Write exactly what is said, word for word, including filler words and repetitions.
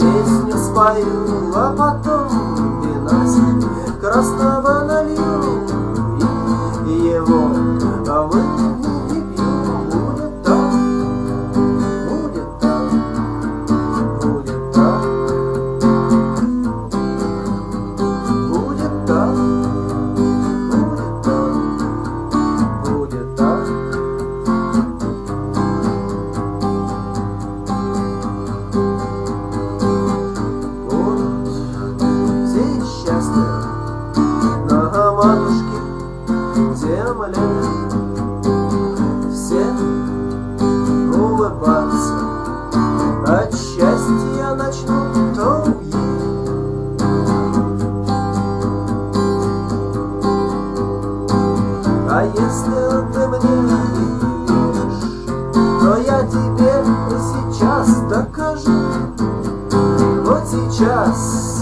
песню спою, а потом вина себе красного налью, и его выпью. Будет так, будет так, будет так, будет так, будет так, будет так. На матушке земле все улыбаться, от счастья начнут толки. А если ты мне не веришь, то я тебе сейчас докажу. Вот сейчас